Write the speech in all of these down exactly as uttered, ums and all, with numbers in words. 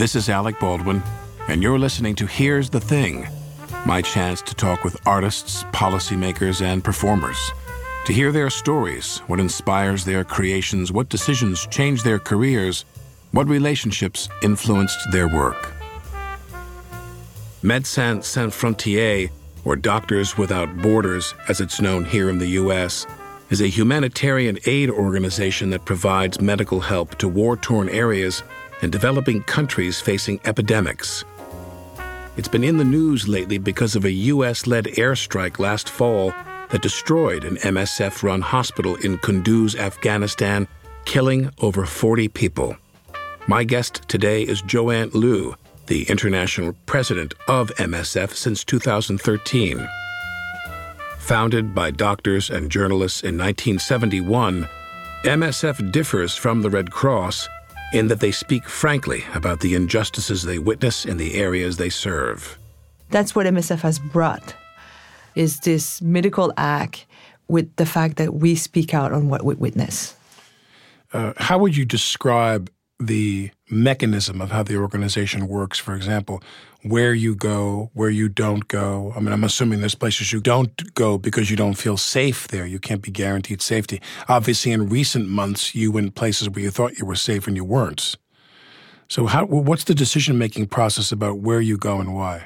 This is Alec Baldwin, and you're listening to Here's the Thing, my chance to talk with artists, policymakers, and performers, to hear their stories, what inspires their creations, what decisions change their careers, what relationships influenced their work. Médecins Sans Frontières, or Doctors Without Borders, as it's known here in the U S, is a humanitarian aid organization that provides medical help to war-torn areas and developing countries facing epidemics. It's been in the news lately because of a U S-led airstrike last fall that destroyed an M S F-run hospital in Kunduz, Afghanistan, killing over forty people. My guest today is Joanne Liu, the international president of M S F since two thousand thirteen. Founded by doctors and journalists in nineteen seventy-one, M S F differs from the Red Cross in that they speak frankly about the injustices they witness in the areas they serve. That's what M S F has brought, is this medical act with the fact that we speak out on what we witness. Uh, how would you describe the mechanism of how the organization works? For example, where you go, where you don't go. I mean, I'm assuming there's places you don't go because you don't feel safe there. You can't be guaranteed safety. Obviously, in recent months, you went places where you thought you were safe and you weren't. So how, what's the decision-making process about where you go and why?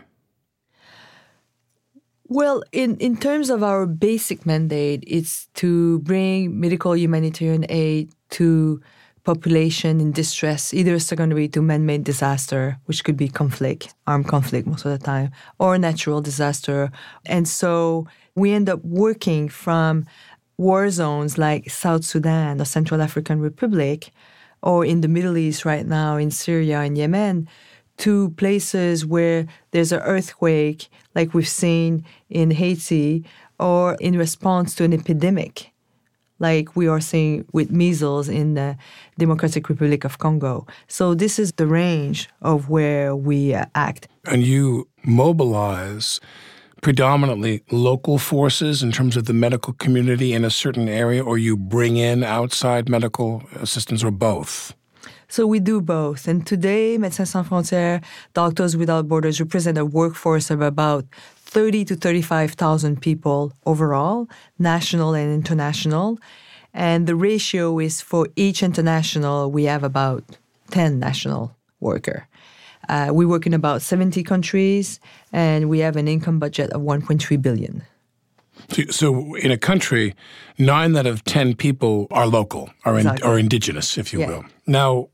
Well, in, in terms of our basic mandate, it's to bring medical humanitarian aid to population in distress, either secondary to man-made disaster, which could be conflict, armed conflict most of the time, or natural disaster. And so we end up working from war zones like South Sudan or Central African Republic, or in the Middle East right now in Syria and Yemen, to places where there's an earthquake like we've seen in Haiti, or in response to an epidemic like we are seeing with measles in the Democratic Republic of Congo. So this is the range of where we uh, act. And you mobilize predominantly local forces in terms of the medical community in a certain area, or you bring in outside medical assistance, or both? So we do both. And today, Médecins Sans Frontières, Doctors Without Borders represent a workforce of about thirty to thirty-five thousand people overall, national and international. And the ratio is for each international, we have about ten national workers. Uh, we work in about seventy countries, and we have an income budget of one point three billion dollars. So, so in a country, nine out of ten people are local, are, in, exactly. are indigenous, if you yeah. will. Now,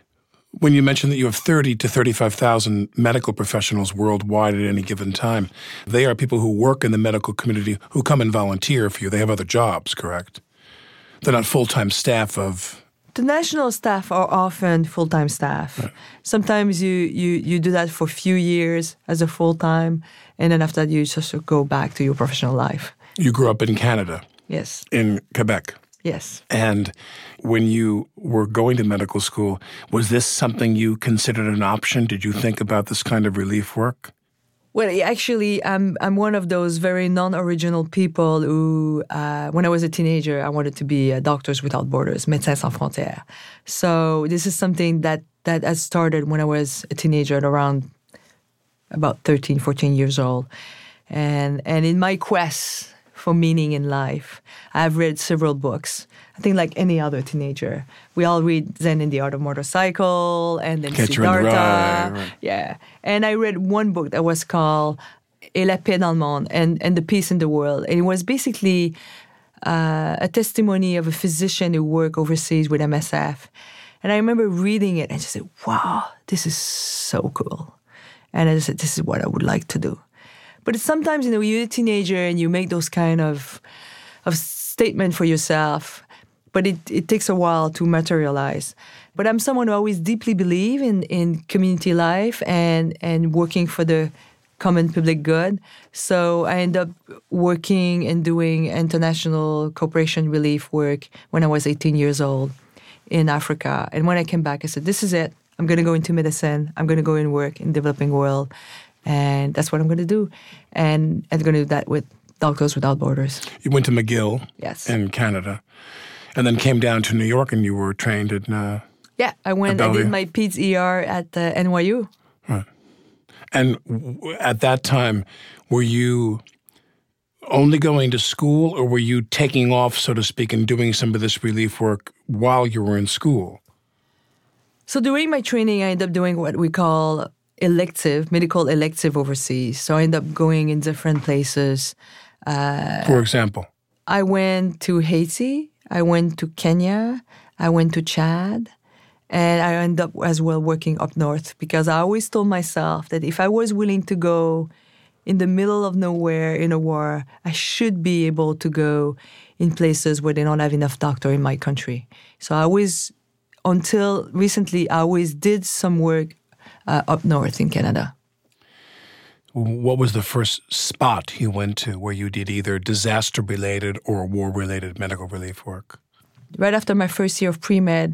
when you mentioned that you have thirty to thirty-five thousand medical professionals worldwide at any given time, they are people who work in the medical community who come and volunteer for you. They have other jobs, correct? They're not full-time staff of... The national staff are often full-time staff. Right. Sometimes you, you, you do that for a few years as a full-time, and then after that you just go back to your professional life. You grew up in Canada. Yes. In Quebec. Yes. And when you were going to medical school, was this something you considered an option? Did you think about this kind of relief work? Well, actually, I'm I'm one of those very non-original people who, uh, when I was a teenager, I wanted to be uh, Doctors Without Borders, Médecins Sans Frontières. So this is something that, that has started when I was a teenager at around about thirteen, fourteen years old. And and in my quest for meaning in life, I've read several books. I think like any other teenager, we all read Zen and the Art of Motorcycle, and then Catcher Siddhartha. in the Rye, right. Yeah. And I read one book that was called Et la paix dans le monde, and, and the peace in the world. And it was basically uh, a testimony of a physician who worked overseas with M S F. And I remember reading it and just said, wow, this is so cool. And I just said, this is what I would like to do. But it's sometimes, you know, you're a teenager and you make those kind of of statement for yourself, but it, it takes a while to materialize. But I'm someone who always deeply believe in, in community life and, and working for the common public good. So I ended up working and doing international cooperation relief work when I was eighteen years old in Africa. And when I came back, I said, this is it. I'm going to go into medicine. I'm going to go and work in the developing world. And that's what I'm going to do. And I'm going to do that with Doctors Without Borders. You went to McGill yes. in Canada, and then came down to New York, and you were trained in uh, Yeah, I went. I did my peds E R at the N Y U. Right. And w- at that time, were you only going to school, or were you taking off, so to speak, and doing some of this relief work while you were in school? So during my training, I ended up doing what we call elective, medical elective overseas. So I ended up going in different places. Uh, For example? I went to Haiti. I went to Kenya. I went to Chad. And I ended up as well working up north, because I always told myself that if I was willing to go in the middle of nowhere in a war, I should be able to go in places where they don't have enough doctor in my country. So I always, until recently, I always did some work uh, up north in Canada. What was the first spot you went to where you did either disaster-related or war-related medical relief work? Right after my first year of pre-med,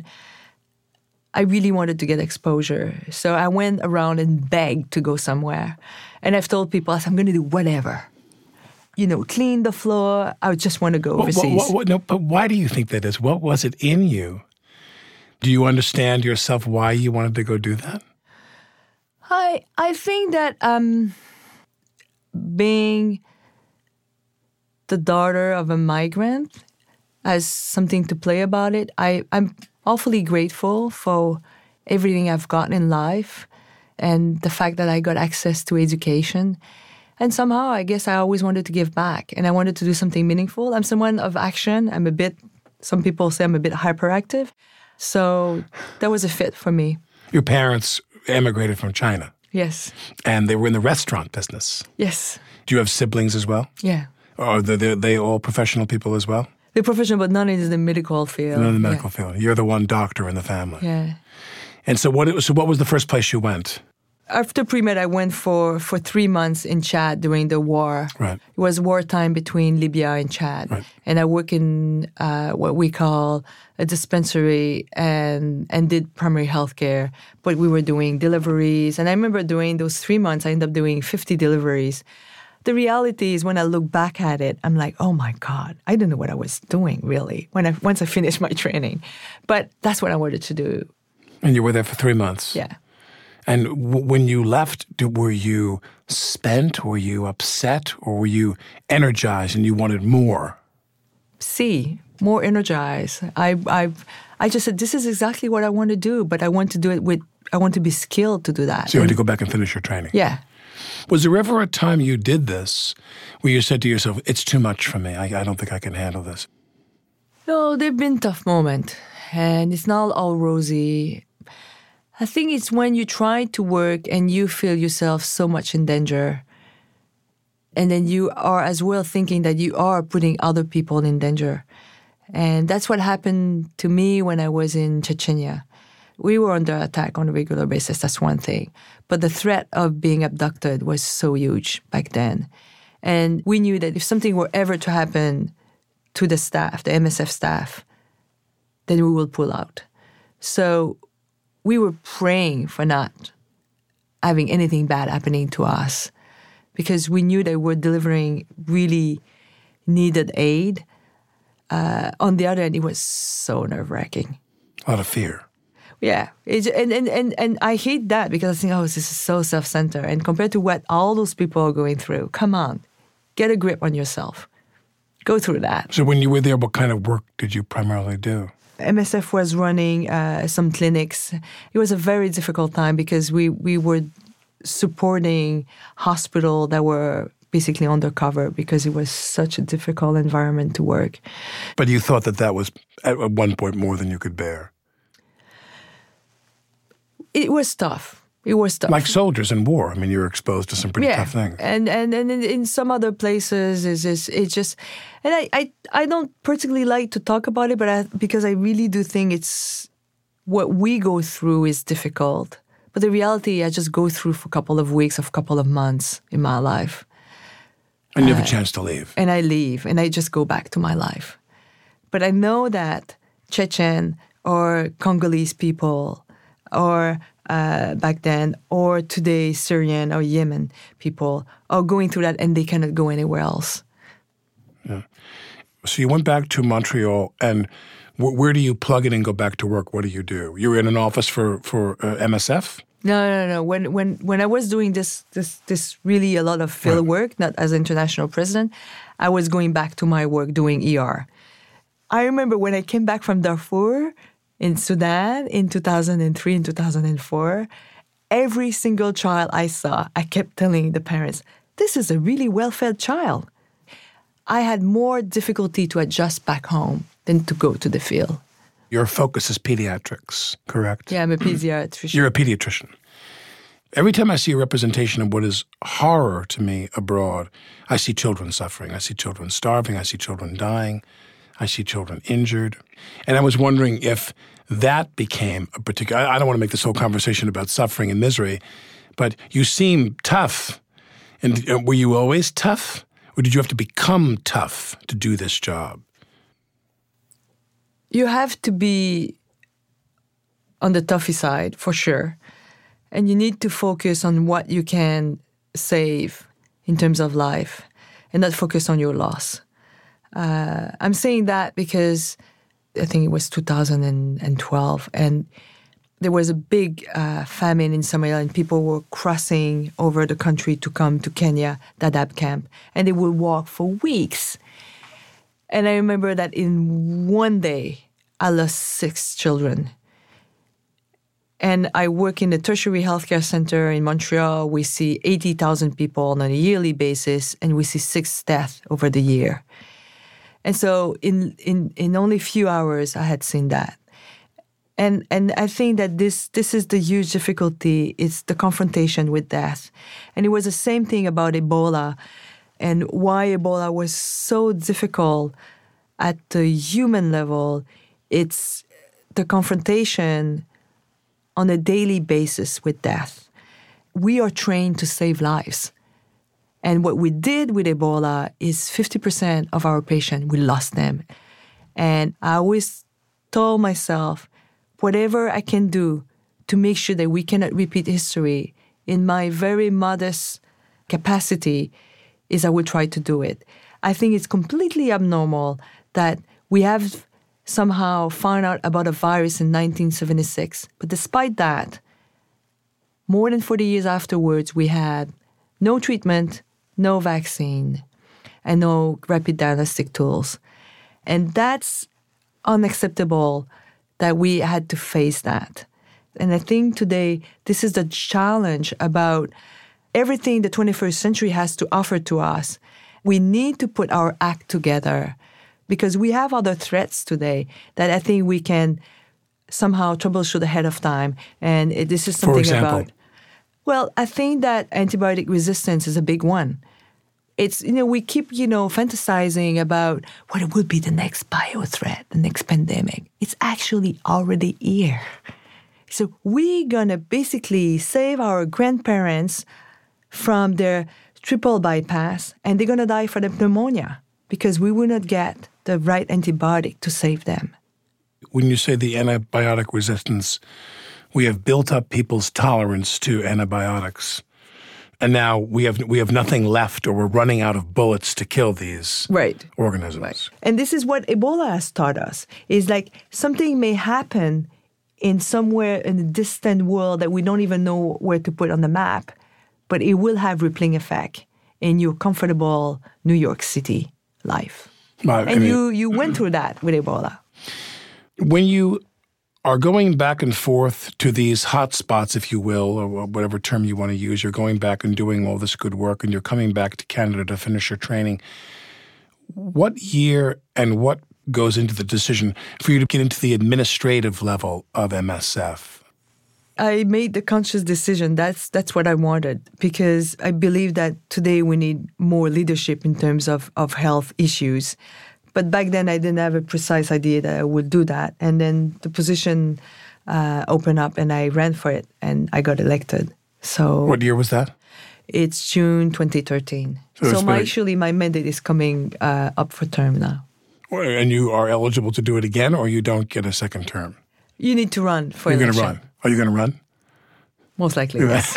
I really wanted to get exposure. So I went around and begged to go somewhere. And I've told people, I'm going to do whatever. You know, clean the floor. I just want to go overseas. What, what, what, no, but why do you think that is? What was it in you? Do you understand yourself why you wanted to go do that? I I think that um, being the daughter of a migrant has something to play about it. I, I'm awfully grateful for everything I've gotten in life and the fact that I got access to education. And somehow, I guess I always wanted to give back, and I wanted to do something meaningful. I'm someone of action. I'm a bit, some people say I'm a bit hyperactive. So that was a fit for me. Your parents emigrated from China. Yes. And they were in the restaurant business. Yes. Do you have siblings as well? Yeah. Are they, they, they all professional people as well? They're professional, but none in the medical field. None in the medical yeah. field. You're the one doctor in the family. Yeah. And so what, so what was the first place you went? After pre-med, I went for, for three months in Chad during the war. Right. It was wartime between Libya and Chad. Right. And I worked in uh, what we call a dispensary and and did primary health care. But we were doing deliveries. And I remember doing those three months, I ended up doing fifty deliveries. The reality is when I look back at it, I'm like, oh my God, I didn't know what I was doing, really, when I once I finished my training. But that's what I wanted to do. And you were there for three months? Yeah. And w- when you left, were you spent? Were you upset? Or were you energized and you wanted more? See, more energized. I, I, I just said, this is exactly what I want to do, but I want to do it with, I want to be skilled to do that. So you had to go back and finish your training? Yeah. Was there ever a time you did this where you said to yourself, it's too much for me, I, I don't think I can handle this? No, there have been tough moments, and it's not all rosy. I think it's when you try to work and you feel yourself so much in danger, and then you are as well thinking that you are putting other people in danger. And that's what happened to me when I was in Chechnya. We were under attack on a regular basis, that's one thing. But the threat of being abducted was so huge back then. And we knew that if something were ever to happen to the staff, the M S F staff, then we will pull out. So we were praying for not having anything bad happening to us, because we knew they were delivering really needed aid. Uh, on the other hand, it was so nerve-wracking. A lot of fear. Yeah, it, and, and, and, and I hate that, because I think, oh, this is so self-centered. And compared to what all those people are going through, come on, get a grip on yourself. Go through that. So when you were there, what kind of work did you primarily do? M S F was running uh, some clinics. It was a very difficult time because we, we were supporting hospitals that were basically undercover because it was such a difficult environment to work. But you thought that that was, at one point, more than you could bear? It was tough. It was tough. Like soldiers in war. I mean, you're exposed to some pretty yeah. tough things. And and and in, in some other places, is is it's just, and I, I I don't particularly like to talk about it, but I, because I really do think it's what we go through is difficult. But the reality, I just go through for a couple of weeks, of a couple of months in my life. And you have uh, a chance to leave. And I leave, and I just go back to my life. But I know that Chechen or Congolese people, or uh, back then, or today Syrian or Yemen people are going through that, and they cannot go anywhere else. Yeah. So you went back to Montreal, and Where, where do you plug in and go back to work? What do you do? You're in an office for, for uh, M S F? No, no, no. When when when I was doing this this this really a lot of field Right. work, not as international president, I was going back to my work doing E R. I remember when I came back from Darfur in Sudan in two thousand three and two thousand four, every single child I saw, I kept telling the parents, this is a really well-fed child. I had more difficulty to adjust back home than to go to the field. Your focus is pediatrics, correct? Yeah, I'm a pediatrician. You're a pediatrician. Every time I see a representation of what is horror to me abroad, I see children suffering. I see children starving. I see children dying. I see children injured. And I was wondering if that became a particular... I don't want to make this whole conversation about suffering and misery, but you seem tough. And were you always tough? Or did you have to become tough to do this job? You have to be on the toughy side, for sure. And you need to focus on what you can save in terms of life and not focus on your loss. Uh, I'm saying that because I think it was two thousand twelve, and there was a big uh, famine in Somalia, and people were crossing over the country to come to Kenya, Dadaab camp, and they would walk for weeks. And I remember that in one day, I lost six children. And I work in the tertiary healthcare center in Montreal. We see eighty thousand people on a yearly basis, and we see six deaths over the year. And so in, in, in only a few hours, I had seen that. And and I think that this this is the huge difficulty. It's the confrontation with death. And it was the same thing about Ebola and why Ebola was so difficult at the human level. It's the confrontation on a daily basis with death. We are trained to save lives. And what we did with Ebola is fifty percent of our patients, we lost them. And I always told myself, whatever I can do to make sure that we cannot repeat history in my very modest capacity is I will try to do it. I think it's completely abnormal that we have somehow found out about a virus in nineteen seventy-six. But despite that, more than forty years afterwards, we had no treatment, no vaccine, and no rapid diagnostic tools. And that's unacceptable that we had to face that. And I think today, this is the challenge about everything the twenty-first century has to offer to us. We need to put our act together because we have other threats today that I think we can somehow troubleshoot ahead of time. And it, this is something For example? about... Well, I think that antibiotic resistance is a big one. It's, you know, we keep, you know, fantasizing about what would be the next bio threat, the next pandemic. It's actually already here. So we're going to basically save our grandparents from their triple bypass, and they're going to die from the pneumonia because we will not get the right antibiotic to save them. When you say the antibiotic resistance, we have built up people's tolerance to antibiotics. And now we have we have nothing left, or we're running out of bullets to kill these right. organisms. Right. And this is what Ebola has taught us, is like something may happen in somewhere in a distant world that we don't even know where to put on the map, but it will have rippling effect in your comfortable New York City life. Well, and I mean, you, you went through that with Ebola. When you are going back and forth to these hot spots, if you will, or whatever term you want to use, you're going back and doing all this good work, and you're coming back to Canada to finish your training. What year and what goes into the decision for you to get into the administrative level of M S F? I made the conscious decision. That's that's what I wanted, because I believe that today we need more leadership in terms of, of health issues. But back then, I didn't have a precise idea that I would do that. And then the position uh, opened up, and I ran for it, and I got elected. So what year was that? It's June twenty thirteen. So, so it's my, been- actually, my mandate is coming uh, up for term now. And you are eligible to do it again, or you don't get a second term? You need to run for You're going to election. run. Are you going to run? Most likely, yes.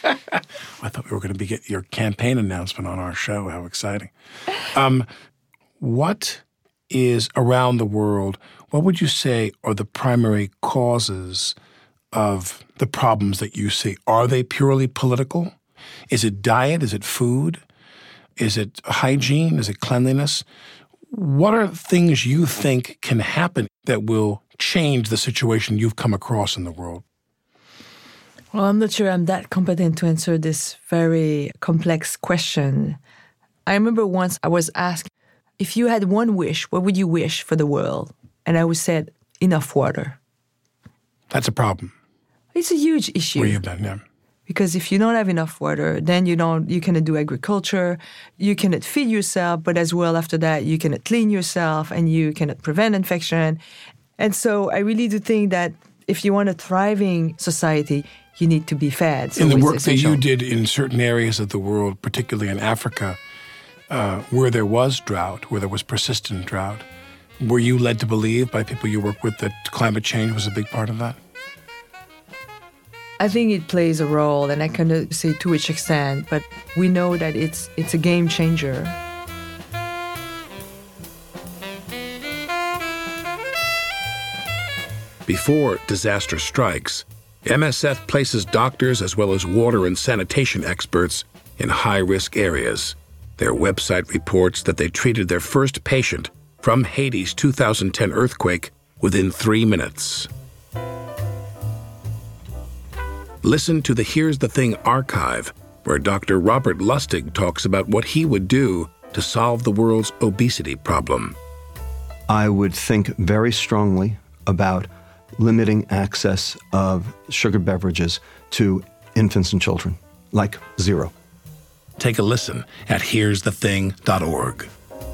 I thought we were going to be get your campaign announcement on our show. How exciting. Um, what is around the world, what would you say are the primary causes of the problems that you see? Are they purely political? Is it diet? Is it food? Is it hygiene? Is it cleanliness? What are things you think can happen that will change the situation you've come across in the world? Well, I'm not sure I'm that competent to answer this very complex question. I remember once I was asked, if you had one wish, what would you wish for the world? And I would say, enough water. That's a problem. It's a huge issue. Where you've been, yeah. Because if you don't have enough water, then you don't, you cannot do agriculture, you cannot feed yourself, but as well after that, you cannot clean yourself and you cannot prevent infection. And so I really do think that if you want a thriving society, you need to be fed. So in the work essential. that you did in certain areas of the world, particularly in Africa, uh, where there was drought, where there was persistent drought, were you led to believe by people you work with that climate change was a big part of that? I think it plays a role, and I cannot say to which extent, but we know that it's it's a game changer. Before disaster strikes, M S F places doctors as well as water and sanitation experts in high-risk areas. Their website reports that they treated their first patient from Haiti's two thousand ten earthquake within three minutes. Listen to the Here's the Thing archive, where Doctor Robert Lustig talks about what he would do to solve the world's obesity problem. I would think very strongly about limiting access of sugar beverages to infants and children, like zero. Take a listen at here's the thing dot org.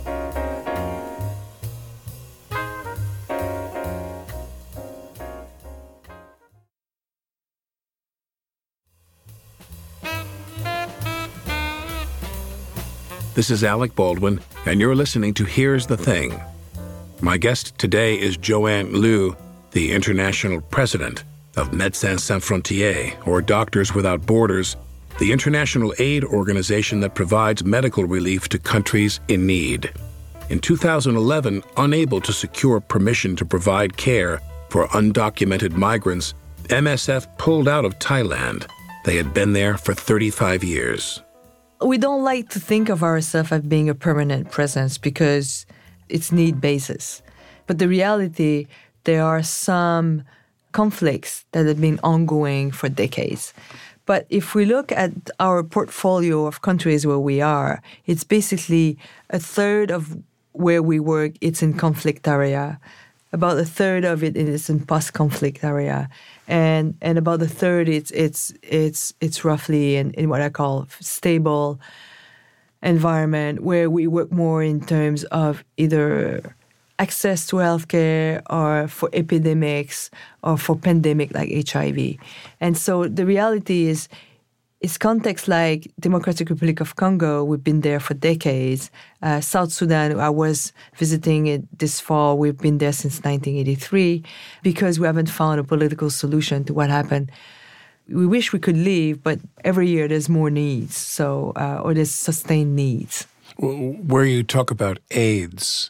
This is Alec Baldwin, and you're listening to Here's the Thing. My guest today is Joanne Liu, the international president of Médecins Sans Frontières, or Doctors Without Borders, the international aid organization that provides medical relief to countries in need. In two thousand eleven, unable to secure permission to provide care for undocumented migrants, M S F pulled out of Thailand. They had been there for thirty-five years. We don't like to think of ourselves as being a permanent presence because it's need basis. But the reality, there are some conflicts that have been ongoing for decades. But if we look at our portfolio of countries where we are, it's basically a third of where we work, it's in conflict area. About a third of it is in post-conflict area. And and about a third, it's it's it's it's roughly in, in what I call stable environment, where we work more in terms of either access to healthcare or for epidemics or for pandemic like H I V. And so the reality is, it's contexts like Democratic Republic of Congo, we've been there for decades. Uh, South Sudan, I was visiting it this fall. We've been there since nineteen eighty-three because we haven't found a political solution to what happened. We wish we could leave, but every year there's more needs, so uh, or there's sustained needs. Where you talk about AIDS,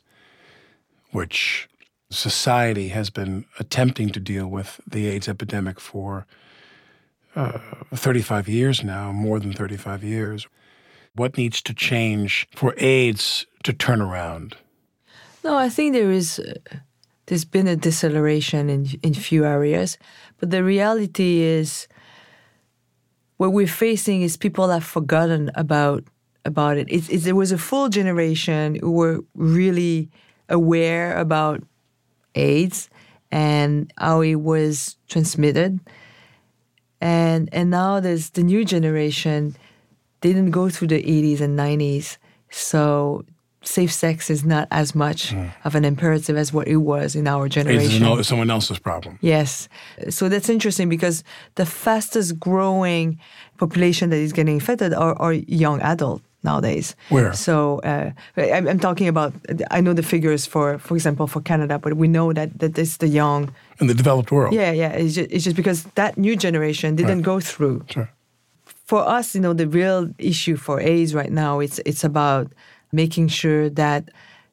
which society has been attempting to deal with the AIDS epidemic for uh, thirty-five years now, more than thirty-five years. What needs to change for AIDS to turn around? No, I think there is, uh, there's been a deceleration in in few areas, but the reality is what we're facing is people have forgotten about about it. It's, it's, there was a full generation who were really aware about AIDS and how it was transmitted. And and now there's the new generation. They didn't go through the eighties and nineties, so safe sex is not as much mm. of an imperative as what it was in our generation. It's someone else's problem. Yes. So that's interesting because the fastest growing population that is getting infected are, are young adults nowadays. Where? So uh, I'm, I'm talking about, I know the figures for, for example, for Canada, but we know that, that it's the young. In the developed world. Yeah, yeah. It's just, it's just because that new generation didn't right. go through. Sure. For us, you know, the real issue for AIDS right now, it's it's about making sure that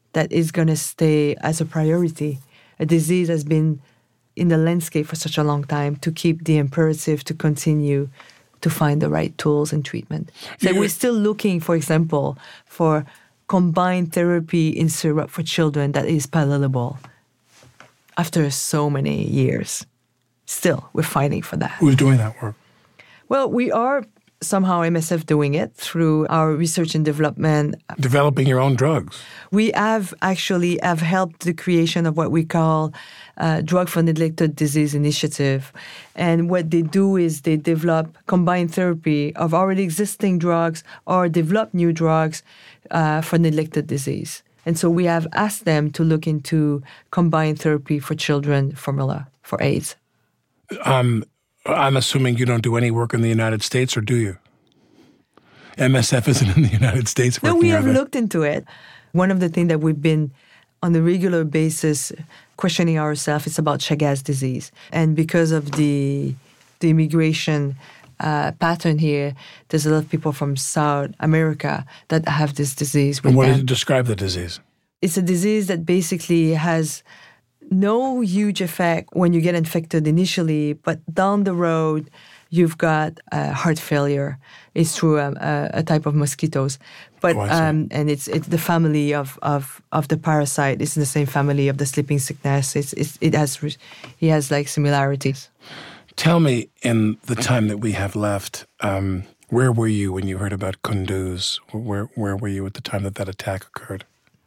that is going to stay as a priority. A disease has been in the landscape for such a long time to keep the imperative to continue to find the right tools and treatment. So we're still looking, for example, for combined therapy in syrup for children that is palatable after so many years. Still, we're fighting for that. Who's doing that work? Well, we are somehow M S F doing it through our research and development. Developing your own drugs. We have actually have helped the creation of what we call uh, Drug for Neglected Disease Initiative. And what they do is they develop combined therapy of already existing drugs or develop new drugs uh, for neglected disease. And so we have asked them to look into combined therapy for children formula for AIDS. Um, I'm assuming you don't do any work in the United States, or do you? M S F isn't in the United States working. No, we have are they? looked into it. One of the things that we've been on a regular basis questioning ourselves is about Chagas disease. And because of the, the immigration uh, pattern here, there's a lot of people from South America that have this disease. With And what them. does it describe the disease? It's a disease that basically has no huge effect when you get infected initially, but down the road, you've got uh, heart failure. It's through um, a, a type of mosquitoes, but Oh, I see. um, and it's it's the family of, of, of the parasite. It's in the same family of the sleeping sickness. It's, it's it has it has like similarities. Tell me, in the time that we have left, um, where were you when you heard about Kunduz? Where where were you at the time that that attack occurred?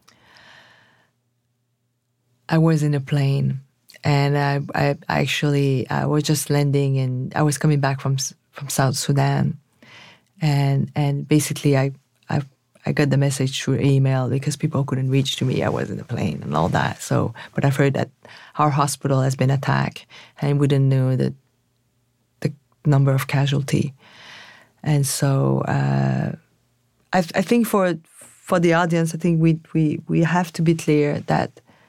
I was in a plane, and I, I actually I was just landing, and I was coming back from from South Sudan, and and basically I I I got the message through email because people couldn't reach to me. I was in a plane and all that. So, but I've heard that our hospital has been attacked, and we didn't know the the number of casualty, and so uh, I I think for for the audience, I think we we we have to be clear that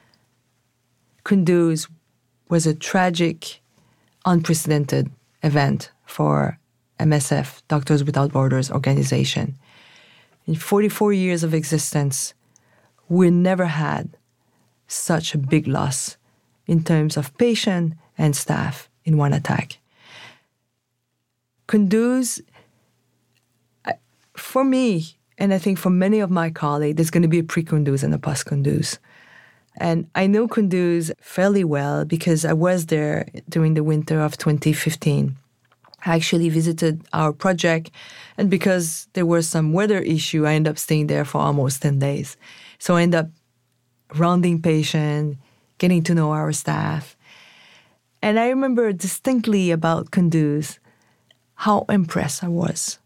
Kunduz was a tragic, unprecedented event for M S F, Doctors Without Borders organization. In forty-four years of existence, we never had such a big loss in terms of patient and staff in one attack. Kunduz, for me, and I think for many of my colleagues, there's going to be a pre-Kunduz and a post-Kunduz. And I know Kunduz fairly well because I was there during the winter of twenty fifteen. I actually visited our project, and because there was some weather issue, I ended up staying there for almost ten days. So I ended up rounding patients, getting to know our staff. And I remember distinctly about Kunduz how impressed I was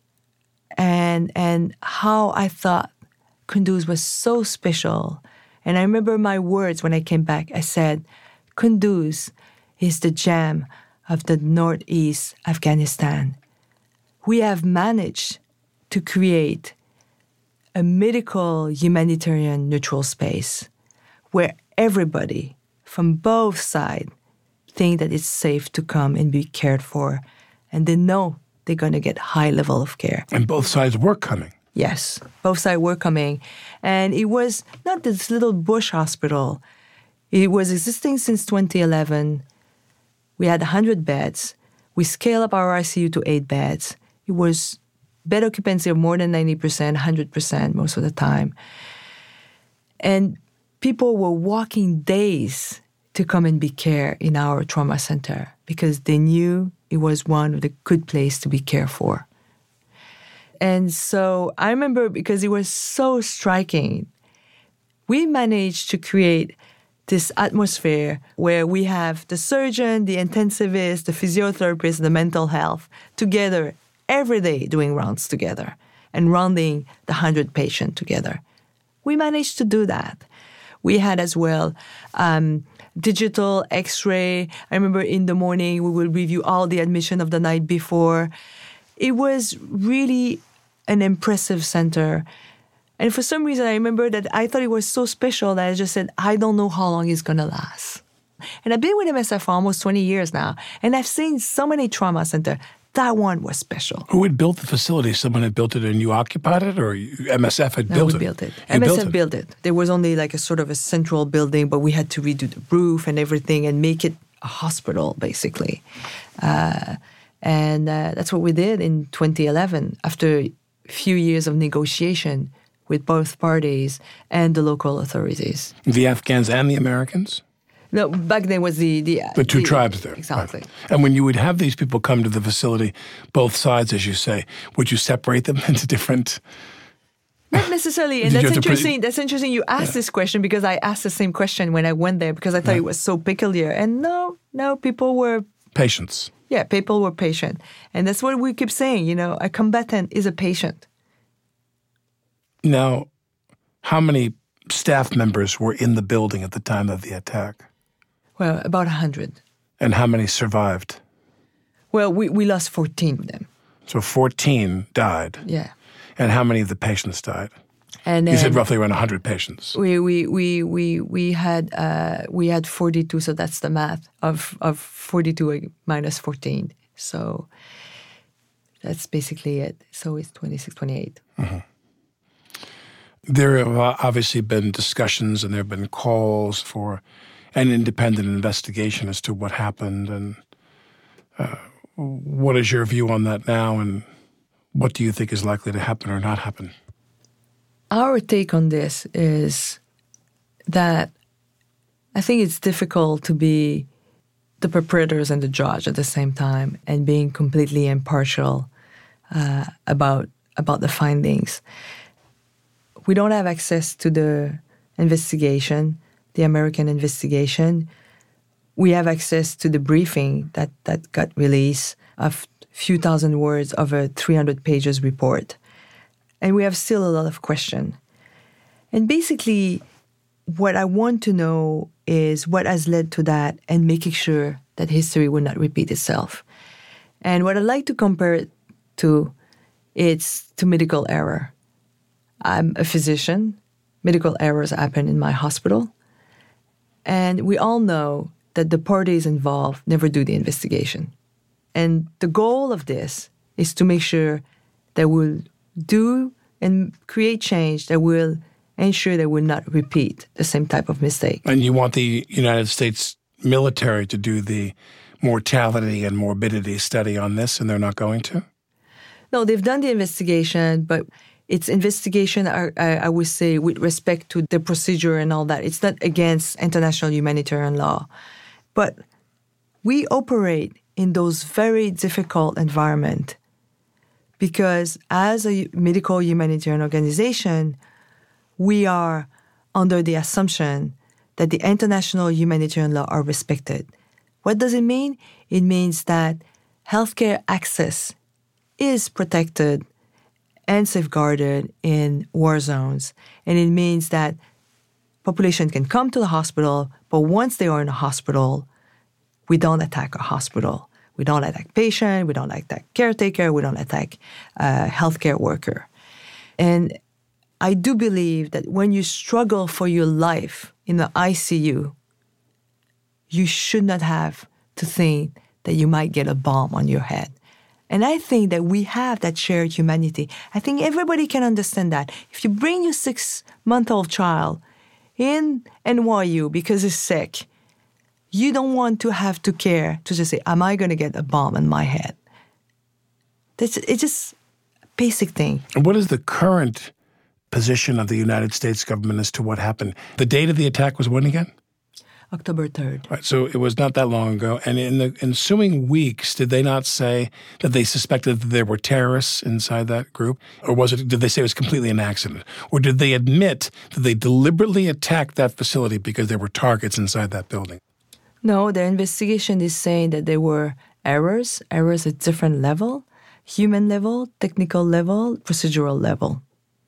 and, and how I thought Kunduz was so special. And I remember my words when I came back. I said, Kunduz is the gem of the Northeast Afghanistan. We have managed to create a medical humanitarian neutral space where everybody from both sides think that it's safe to come and be cared for, and they know they're going to get high level of care. And both sides were coming. Yes, both sides were coming. And it was not this little bush hospital. It was existing since twenty eleven. We had one hundred beds. We scaled up our I C U to eight beds. It was bed occupancy of more than ninety percent, one hundred percent most of the time. And people were walking days to come and be cared in our trauma center because they knew it was one of the good places to be cared for. And so I remember because it was so striking, we managed to create this atmosphere where we have the surgeon, the intensivist, the physiotherapist, the mental health together every day doing rounds together and rounding the one hundred patients together. We managed to do that. We had as well um, digital x-ray. I remember in the morning we will review all the admission of the night before. It was really an impressive center. And for some reason, I remember that I thought it was so special that I just said, I don't know how long it's going to last. And I've been with M S F for almost twenty years now, and I've seen so many trauma centers, that one was special. Who had built the facility? Someone had built it and you occupied it, or you, M S F had No, built we it? built it. You M S F built it. built it. There was only like a sort of a central building, but we had to redo the roof and everything and make it a hospital, basically. Uh, and uh, that's what we did in twenty eleven, after a few years of negotiation with both parties and the local authorities. The Afghans and the Americans? No, back then was the... The, The two tribes there. Exactly. Right. And when you would have these people come to the facility, both sides, as you say, would you separate them into different... Not necessarily, and Did you that's have to pre- interesting. That's interesting. You asked Yeah. this question because I asked the same question when I went there because I thought Yeah. it was so peculiar. And no, no, people were, Patients. yeah, people were patient, and that's what we keep saying. You know, a combatant is a patient. Now, how many staff members were in the building at the time of the attack? Well, about a hundred. And how many survived? Well, we, we lost fourteen of them. So fourteen died. Yeah, And how many of the patients died? and You said then roughly around one hundred patients. we we we we we had uh, we had forty-two. So that's the math of of forty-two minus fourteen. So that's basically it. So it's twenty-six, twenty-eight. There have obviously been discussions and there have been calls for an independent investigation as to what happened. And uh, what is your view on that now? And what do you think is likely to happen or not happen? Our take on this is that I think it's difficult to be the perpetrators and the judge at the same time and being completely impartial uh, about about the findings. We don't have access to the investigation, the American investigation. We have access to the briefing that, that got released of a few thousand words of a three hundred pages report. And we have still a lot of questions. And basically, what I want to know is what has led to that and making sure that history will not repeat itself. And what I'd like to compare it to, it's to medical error. I'm a physician. Medical errors happen in my hospital. And we all know that the parties involved never do the investigation. And the goal of this is to make sure that we'll do and create change that will ensure that we'll not repeat the same type of mistake. And you want the United States military to do the mortality and morbidity study on this, and they're not going to? No, they've done the investigation, but it's investigation, I, I would say, with respect to the procedure and all that. It's not against international humanitarian law. But we operate in those very difficult environments because as a medical humanitarian organization, we are under the assumption that the international humanitarian law are respected. What does it mean? It means that healthcare access is protected and safeguarded in war zones. And it means that population can come to the hospital, but once they are in a hospital, we don't attack a hospital. We don't attack patient, we don't attack caretaker, we don't attack uh, healthcare worker. And I do believe that when you struggle for your life in the I C U, you should not have to think that you might get a bomb on your head. And I think that we have that shared humanity. I think everybody can understand that. If you bring your six-month-old child in N Y U because he's sick, you don't want to have to care to just say, am I going to get a bomb in my head? That's, it's just a basic thing. And what is the current position of the United States government as to what happened? The date of the attack was when again? October third. Right, so it was not that long ago. And in the ensuing weeks, did they not say that they suspected that there were terrorists inside that group? Or was it, did they say it was completely an accident? Or did they admit that they deliberately attacked that facility because there were targets inside that building? No, the investigation is saying that there were errors, errors at different level, human level, technical level, procedural level.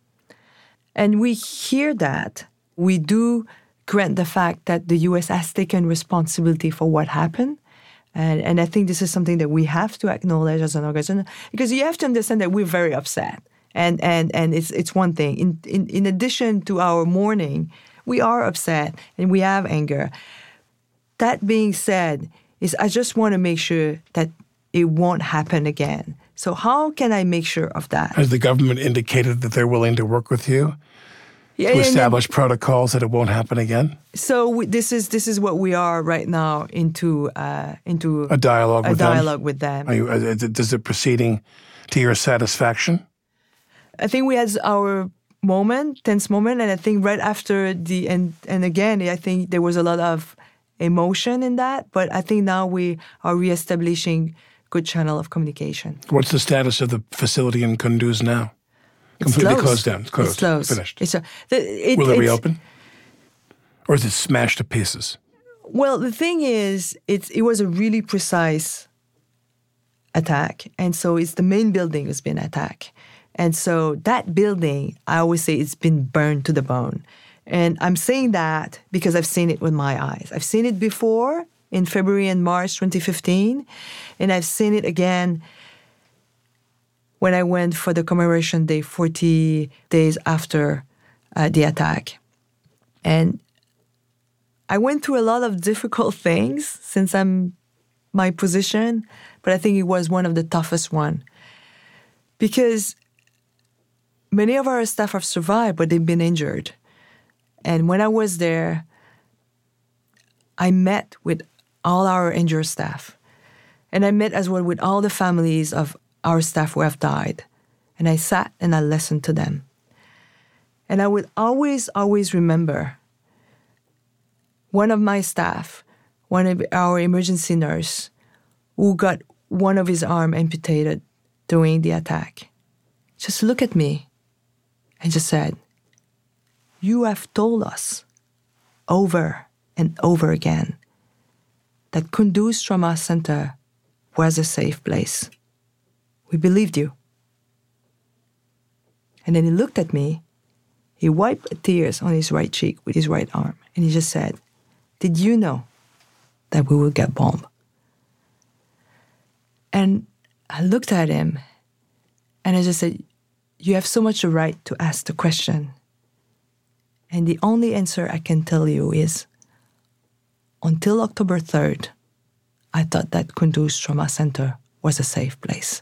And we hear that. We do grant the fact that the U S has taken responsibility for what happened. And, and I think this is something that we have to acknowledge as an organization, because you have to understand that we're very upset. And and and it's it's one thing. In, in, in addition to our mourning, we are upset and we have anger. That being said, is I just want to make sure that it won't happen again. So how can I make sure of that? Has the government indicated that they're willing to work with you Yeah, to and establish then- protocols that it won't happen again? So we, this is this is what we are right now into uh, into A dialogue a with them? dialogue with them. Are you, uh, is it proceeding to your satisfaction? I think we had our moment, tense moment, and I think right after the and and again, I think there was a lot of emotion in that. But I think now we are reestablishing good channel of communication. What's the status of the facility in Kunduz now? Completely It's closed down. It's closed. It's closed. Finished. It's a, the, it, Will it it's- reopen? Or is it smashed to pieces? Well, the thing is, it's it was a really precise attack, and so it's the main building has been attacked, and so that building, I always say, it's been burned to the bone, and I'm saying that because I've seen it with my eyes. I've seen it before in February and March twenty fifteen, and I've seen it again when I went for the commemoration day, forty days after uh, the attack, and I went through a lot of difficult things since I'm my position, but I think it was one of the toughest one because many of our staff have survived, but they've been injured. And when I was there, I met with all our injured staff, and I met as well with all the families of our staff who have died. And I sat and I listened to them. And I would always, always remember one of my staff, one of our emergency nurse, who got one of his arm amputated during the attack, just looked at me and just said, "You have told us over and over again that Kunduz Trauma Center was a safe place. We believed you." And then he looked at me, he wiped tears on his right cheek with his right arm, and he just said, "Did you know that we will get bombed?" And I looked at him and I just said, "You have so much the right to ask the question. And the only answer I can tell you is, until October third, I thought that Kunduz Trauma Center was a safe place."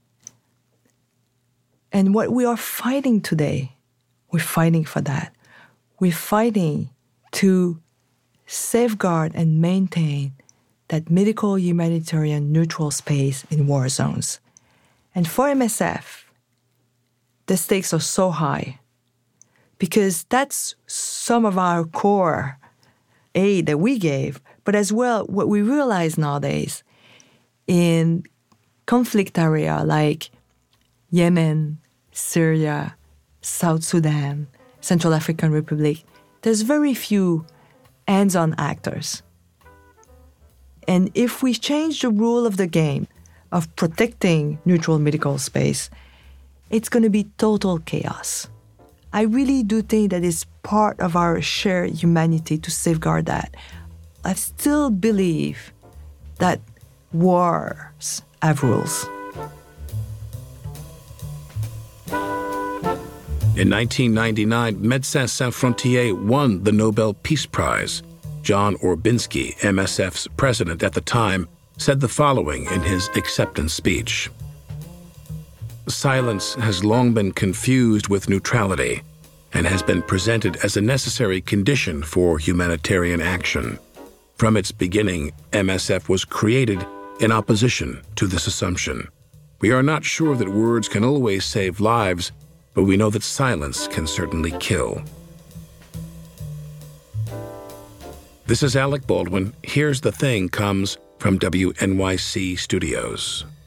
And what we are fighting today, we're fighting for that. We're fighting to safeguard and maintain that medical humanitarian neutral space in war zones. And for M S F, the stakes are so high because that's some of our core aid that we gave, but as well what we realize nowadays in conflict area like Yemen, Syria, South Sudan, Central African Republic, there's very few hands-on actors. And if we change the rule of the game of protecting neutral medical space, it's going to be total chaos. I really do think that it's part of our shared humanity to safeguard that. I still believe that wars have rules. In nineteen ninety-nine, Médecins Sans Frontières won the Nobel Peace Prize. John Orbinsky, M S F's president at the time, said the following in his acceptance speech. "Silence has long been confused with neutrality and has been presented as a necessary condition for humanitarian action. From its beginning, M S F was created in opposition to this assumption. We are not sure that words can always save lives, but we know that silence can certainly kill." This is Alec Baldwin. Here's the Thing comes from W N Y C Studios.